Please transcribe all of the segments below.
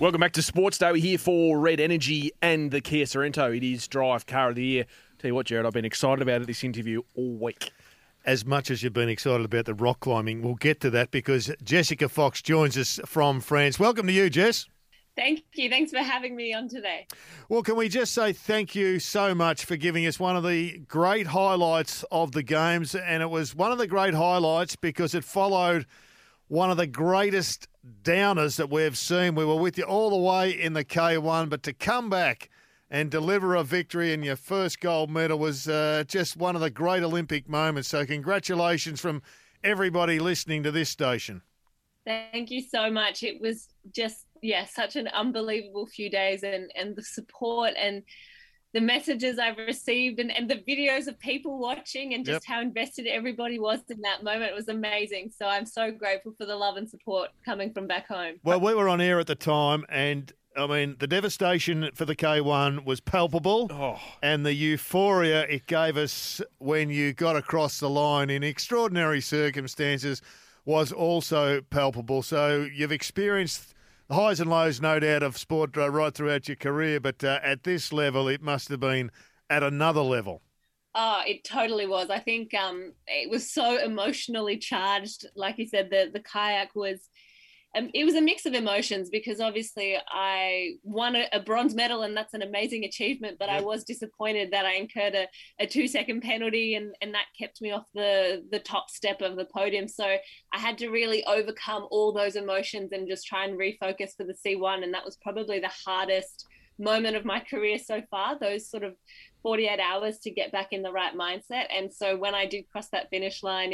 Welcome back to Sports Day. We're here for Red Energy and the Kia Sorrento. It is Drive Car of the Year. Tell you what, Jared, I've been excited about this interview all week. As much as you've been excited about the rock climbing, we'll get to that because Jessica Fox joins us from France. Welcome to you, Jess. Thank you. Thanks for having me on today. Well, can we just say thank you so much for giving us one of the great highlights of the games, and it was one of the great highlights because it followed one of the greatest downers that we've seen. We were with you all the way in the K1, but to come back and deliver a victory in your first gold medal was just one of the great Olympic moments. So congratulations from everybody listening to this station. Thank you so much. It was just, such an unbelievable few days, and the support and the messages I've received and the videos of people watching and just how invested everybody was in that moment was amazing. So I'm so grateful for the love and support coming from back home. Well, we were on air at the time, and I mean, the devastation for the K1 was palpable, and the euphoria it gave us when you got across the line in extraordinary circumstances was also palpable. So you've experienced the highs and lows, no doubt, of sport right throughout your career, but at this level, it must have been at another level. Oh, it totally was. I think it was so emotionally charged. Like you said, the kayak was, it was a mix of emotions because obviously I won a bronze medal and that's an amazing achievement, but I was disappointed that I incurred a 2-second penalty and that kept me off the top step of the podium. So I had to really overcome all those emotions and just try and refocus for the C1. And that was probably the hardest moment of my career so far, those sort of 48 hours to get back in the right mindset. And so when I did cross that finish line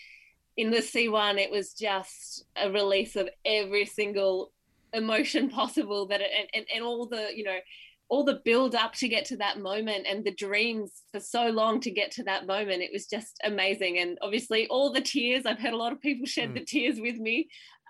in the C1, it was just a release of every single emotion possible and all the, all the build up to get to that moment and the dreams for so long to get to that moment. It was just amazing. And obviously all the tears, I've heard a lot of people shed the tears with me.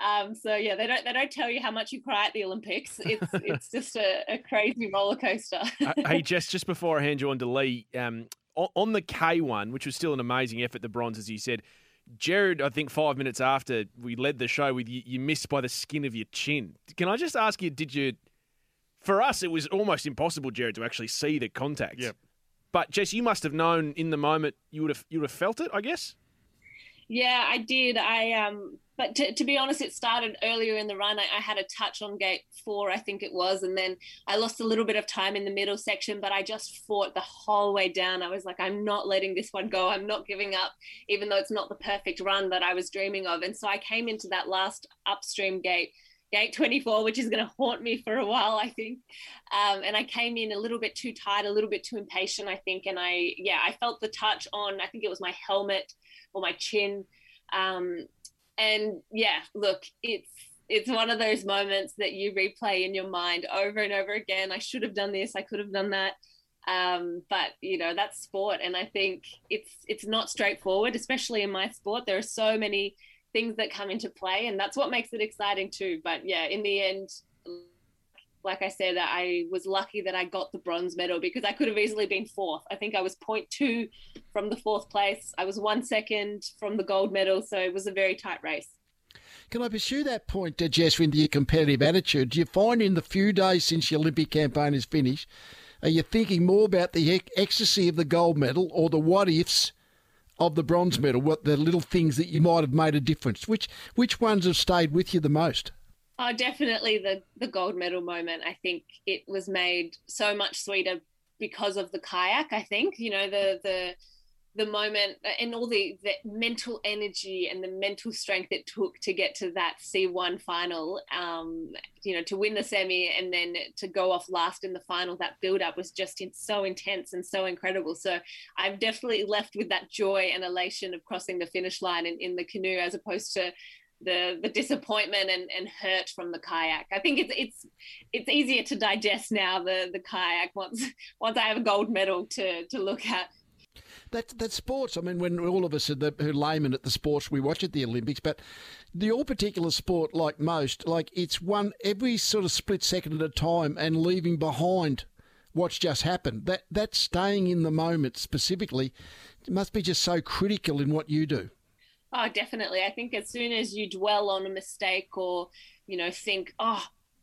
They don't tell you how much you cry at the Olympics. It's just a crazy roller coaster. Hey, Jess, just before I hand you on to Lee, on the K1, which was still an amazing effort, the bronze, as you said, Jared, I think 5 minutes after we led the show with you missed by the skin of your chin. Can I just ask you, for us, it was almost impossible, Jared, to actually see the contact. Yep. But Jess, you must have known in the moment, you would have felt it, I guess? Yeah, I did. But to be honest, it started earlier in the run. I had a touch on gate 4, I think it was, and then I lost a little bit of time in the middle section, but I just fought the whole way down. I was like, I'm not letting this one go. I'm not giving up, even though it's not the perfect run that I was dreaming of. And so I came into that last upstream gate 24, which is going to haunt me for a while, I think. And I came in a little bit too tight, a little bit too impatient, I think. And I felt the touch on, I think it was my helmet or my chin. Look, it's one of those moments that you replay in your mind over and over again. I should have done this. I could have done that. But that's sport. And I think it's not straightforward, especially in my sport. There are so many things that come into play, and that's what makes it exciting too. But yeah, in the end, like I said, I was lucky that I got the bronze medal because I could have easily been 4th. I think I was 0.2 from the 4th place. I was 1 second from the gold medal. So it was a very tight race. Can I pursue that point, Jess, with your competitive attitude? Do you find in the few days since your Olympic campaign is finished, are you thinking more about the ecstasy of the gold medal or the what-ifs of the bronze medal, what the little things that you might have made a difference? Which ones have stayed with you the most? Oh, definitely the gold medal moment. I think it was made so much sweeter because of the kayak. I think, the moment and all the mental energy and the mental strength it took to get to that C1 final, to win the semi and then to go off last in the final, that build up was just so intense and so incredible. So I've definitely left with that joy and elation of crossing the finish line in the canoe as opposed to the disappointment and hurt from the kayak. I think it's easier to digest now, the kayak, once I have a gold medal to look at. That's sports. I mean, when all of us are who laymen at the sports we watch at the Olympics, but your particular sport, like most, it's one every sort of split second at a time and leaving behind what's just happened. That staying in the moment specifically must be just so critical in what you do. Oh, definitely. I think as soon as you dwell on a mistake or, think, oh,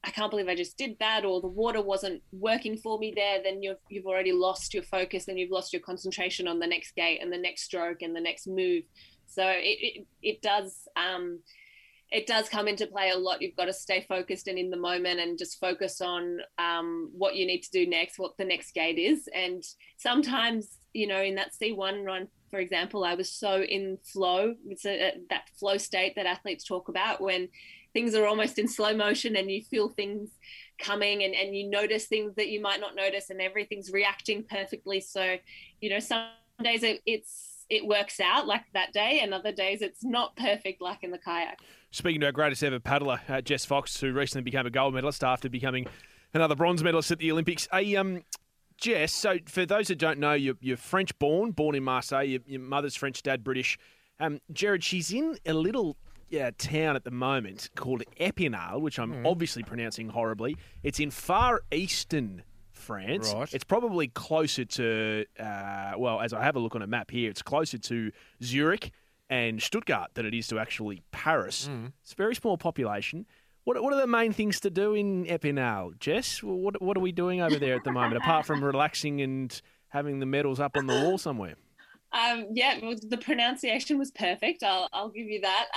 I can't believe I just did that, or the water wasn't working for me there, then you've already lost your focus and you've lost your concentration on the next gate and the next stroke and the next move. So it does come into play a lot. You've got to stay focused and in the moment and just focus on what you need to do next, what the next gate is. And sometimes, in that C1 run, for example, I was so in flow. It's that flow state that athletes talk about when things are almost in slow motion and you feel things coming and you notice things that you might not notice and everything's reacting perfectly. So, some days it works out like that day, and other days it's not perfect like in the kayak. Speaking to our greatest ever paddler, Jess Fox, who recently became a gold medalist after becoming another bronze medalist at the Olympics. Jess, so for those that don't know, you're French-born in Marseille. Your mother's French, dad British. Jared, she's in a little town at the moment called Epinal, which I'm obviously pronouncing horribly. It's in far eastern France. Right. It's probably closer to, as I have a look on a map here, it's closer to Zurich and Stuttgart than it is to actually Paris. It's a very small population. What are the main things to do in Epinal, Jess? What are we doing over there at the moment, apart from relaxing and having the medals up on the wall somewhere? The pronunciation was perfect. I'll give you that.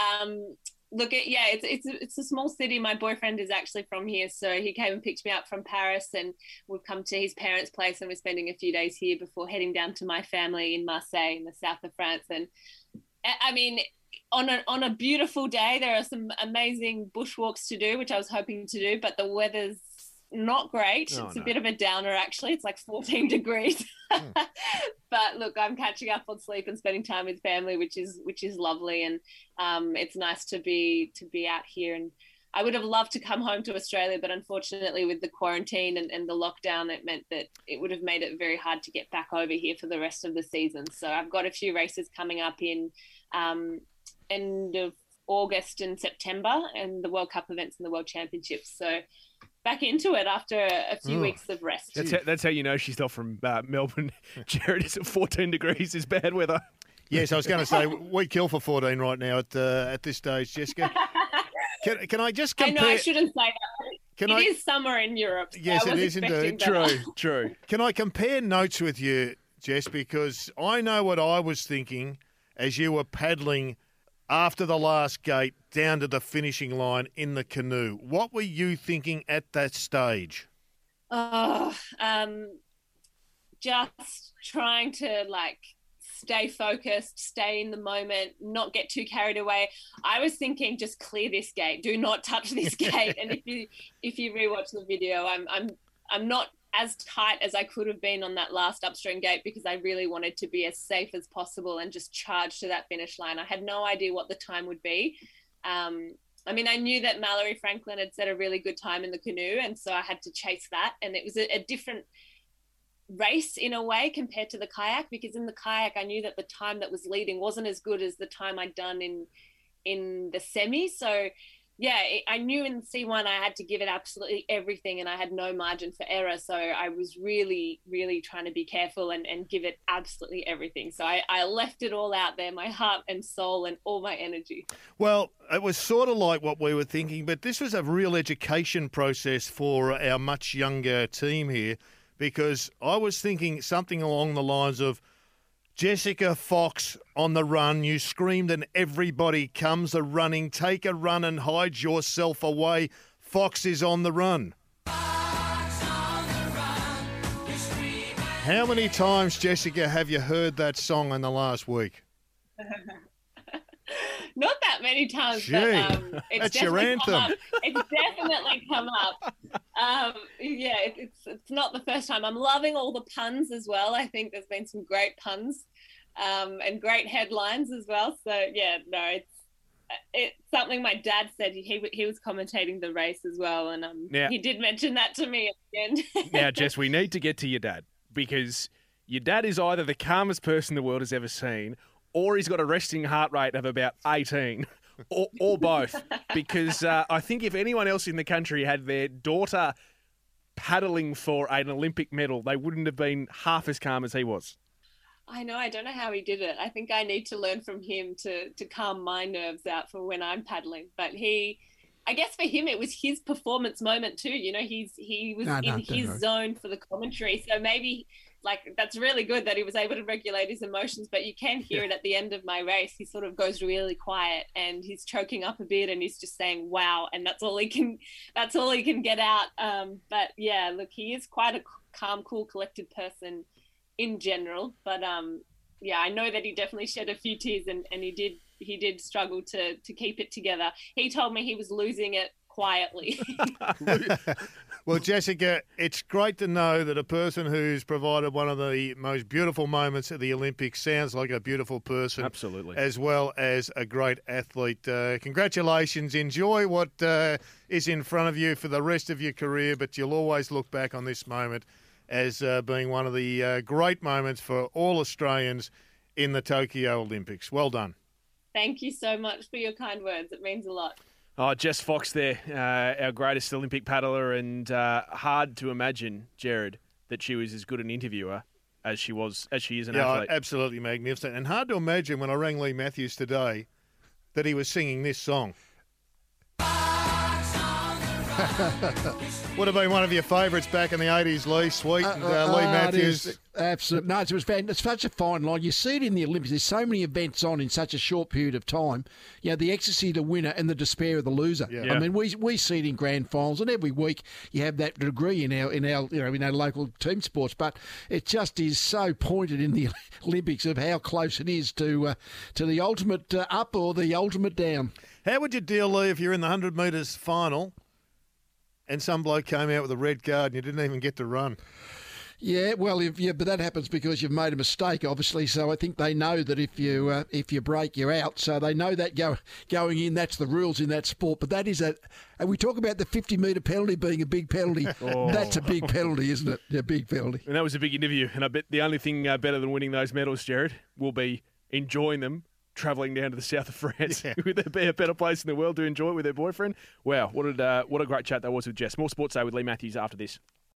It's a small city. My boyfriend is actually from here, so he came and picked me up from Paris, and we've come to his parents' place, and we're spending a few days here before heading down to my family in Marseille, in the south of France. And I mean, on a beautiful day, there are some amazing bushwalks to do, which I was hoping to do, but the weather's not great. It's a bit of a downer, actually. It's like 14 degrees. But look, I'm catching up on sleep and spending time with family, which is lovely. And it's nice to be out here. And I would have loved to come home to Australia, but unfortunately with the quarantine and the lockdown, it meant that it would have made it very hard to get back over here for the rest of the season. So I've got a few races coming up in end of August and September, and the World Cup events and the World Championships. So back into it after a few weeks of rest. That's how you know she's not from Melbourne. Jared, is it 14 degrees is bad weather? Yes, I was going to say, we kill for 14 right now at this stage, Jessica. Can I just compare... I know I shouldn't say that. It is summer in Europe. So yes, it is indeed. True. Can I compare notes with you, Jess? Because I know what I was thinking as you were paddling after the last gate down to the finishing line in the canoe. What were you thinking at that stage? Just trying to stay focused, stay in the moment, not get too carried away. I was thinking, just clear this gate. Do not touch this gate. And if you rewatch the video, I'm not as tight as I could have been on that last upstream gate because I really wanted to be as safe as possible and just charge to that finish line. I had no idea what the time would be. I knew that Mallory Franklin had set a really good time in the canoe, and so I had to chase that. And it was a different race in a way compared to the kayak, because in the kayak I knew that the time that was leading wasn't as good as the time I'd done in the semi. So yeah, I knew in C1 I had to give it absolutely everything and I had no margin for error. So I was really, really trying to be careful and give it absolutely everything. So I left it all out there, my heart and soul and all my energy. Well, it was sort of like what we were thinking, but this was a real education process for our much younger team here, because I was thinking something along the lines of, Jessica Fox on the run, you screamed and everybody comes a-running. Take a run and hide yourself away. Fox is on the run. How many times, Jessica, have you heard that song in the last week? Not that many times, Gee, but it's that's your anthem. It's definitely come up. It's not the first time. I'm loving all the puns as well. I think there's been some great puns and great headlines as well. So it's something my dad said. He was commentating the race as well, and he did mention that to me at the end. Now, Jess, we need to get to your dad, because your dad is either the calmest person the world has ever seen, or he's got a resting heart rate of about 18, or both. Because I think if anyone else in the country had their daughter paddling for an Olympic medal, they wouldn't have been half as calm as he was. I know. I don't know how he did it. I think I need to learn from him to calm my nerves out for when I'm paddling. But I I guess for him, it was his performance moment too. You know, he was in his zone for the commentary. So maybe that's really good that he was able to regulate his emotions, but you can hear it at the end of my race. He sort of goes really quiet and he's choking up a bit and he's just saying, wow. And that's all he can get out. But yeah, look, he is quite a calm, cool, collected person in general. But yeah, I know that he definitely shed a few tears and he did struggle to keep it together. He told me he was losing it quietly. Well, Jessica, it's great to know that a person who's provided one of the most beautiful moments at the Olympics sounds like a beautiful person. Absolutely. As well as a great athlete. Congratulations. Enjoy what is in front of you for the rest of your career, but you'll always look back on this moment as being one of the great moments for all Australians in the Tokyo Olympics. Well done. Thank you so much for your kind words. It means a lot. Oh, Jess Fox there, our greatest Olympic paddler, and hard to imagine, Jared, that she was as good an interviewer as she is an athlete. Absolutely magnificent. And hard to imagine when I rang Lee Matthews today that he was singing this song. Would have been one of your favourites back in the 80s, Lee. Sweet. And Lee Matthews. Absolutely. No, it's such a fine line. You see it in the Olympics. There's so many events on in such a short period of time. You know, the ecstasy of the winner and the despair of the loser. Yeah. I mean, we see it in grand finals, and every week you have that degree in our local team sports. But it just is so pointed in the Olympics of how close it is to the ultimate up or the ultimate down. How would you deal, Lee, if you're in the 100 metres final and some bloke came out with a red card and you didn't even get to run? Yeah, well, but that happens because you've made a mistake, obviously. So I think they know that if you break, you're out. So they know that going in, that's the rules in that sport. But that is and we talk about the 50-metre penalty being a big penalty. Oh. That's a big penalty, isn't it? A big penalty. And that was a big interview. And I bet the only thing better than winning those medals, Jared, will be enjoying them, travelling down to the south of France. Yeah. Would there be a better place in the world to enjoy it with her boyfriend? Wow, what a great chat that was with Jess. More Sports Day with Lee Matthews after this.